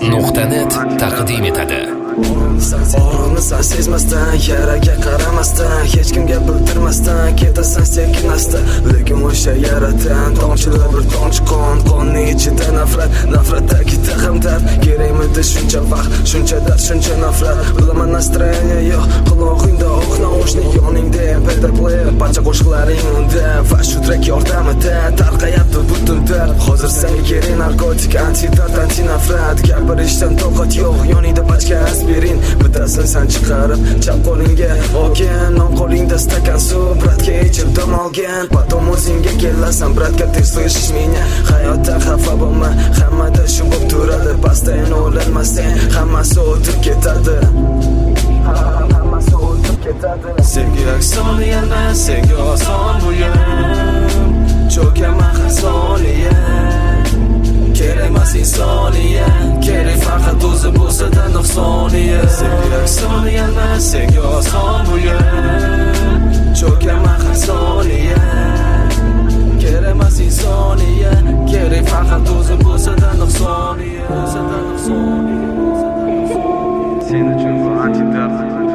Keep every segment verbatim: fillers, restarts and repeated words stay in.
nuqta net taqdim etadi. Og'riqni san sezmasdan, yaraga qaramasdan, hech kimga bildirmasdan ketasan sekin asta. Lekin o'sha yaradan tomchilar bir tomchi qon, qonning ichida nafrat, nafratdagi ham dard. Kerakmidi shuncha vaqt, shuncha dard, shuncha nafrat. Bilaman настроение yo'q, qulog'ingda oq naushnik yoningda payda player, barcha qo'shiqlaring unda va shu trek yordamida tarqayapti butun dard. Hozir senga kerak narkotik, antidot, antinafrat, gapirishdan toqat yo'q, yoningda pachka aspirin. Bittasin san chiqarib, chap qo'lingga olgan, o'ng qo'lingda stakan suv, bratga ichib dam olgan. Potom o'zingga kelasan, bratka, ты слышишь меня? Hayotda xafa bo'lma, hammada shu bo'lib turadi. Pastdan o'lmasang, hammasi o'tib ketadi. Hammasi o'tib ketadi. Sevgi aksoni emas, senga oson bu yo'l. Cho'kaman har soniya. Kerak emas insoniyat, kerak faqat o'zi bo'lsa-da nuqsoniya. Sevgi aksoni emas, senga oson bu yo'l. Cho'kaman har soniya. Kerak emas insoniyat, kerak faqat o'zi bo'lsa-da nuqsoniya. Bo'lsa-da nuqsoniya. Sen uchun bu antidot.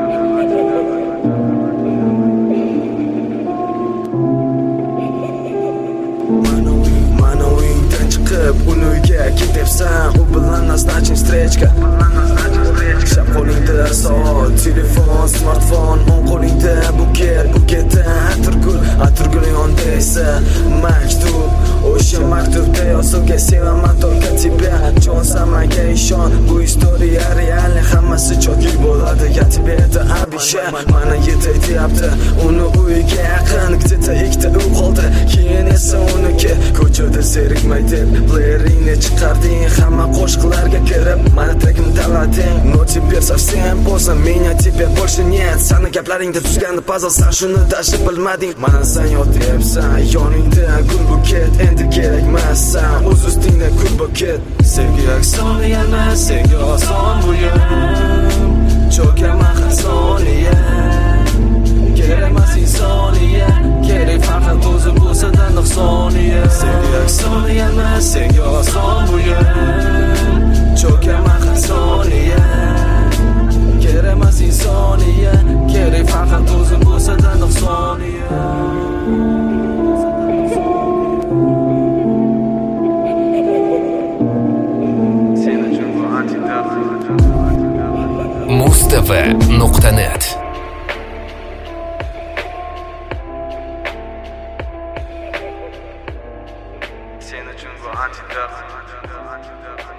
Uni uyga ketibsan, u bilan назначен встречка. Shab qo'lingda soat, telefon, smartfon, o'ng qo'lingda buket, buketda atirgul, atirgul yonda esa maktub. O'sha maktubda yozilgan sevaman только тебя, jon samaga ishon, bu istoriya real, hammasi jo'g'il bo'ladi. Я тебе это обещаю, mana yetay deyapti, uni uyiga yaqin, где-то ikkita uy qoldi, keyin esa uniki. Ko'chada zerikmay deb player'ingni chiqarding, hamma qo'shiqlarga kirib, mana trekimni tanlading. Но теперь совсем поздно, меня теперь больше нет. Sani gaplaringda tuzgandi puzzle, san shuni dashi bilmading. Mana sen yotibsan, yoningda gul buket, endi kerakmassan, o'z ustingda gul buket. Sevgi aksoni emas, senga oson bu yo'l. Cho'kaman har soniya. Kerak emas insoniyat, kerak faqat o'zi bo'lsa-da nuqsoniya. Sevgi aksoni emas, senga oson bu yo'l. Cho'kaman har soniya. Kerak emas insoniyat, kerak faqat o'zi bo'lsa-da nuqsoniya. Sen uchun bu antidot. Mustafa nuqta net. Sen uchun bu antidot.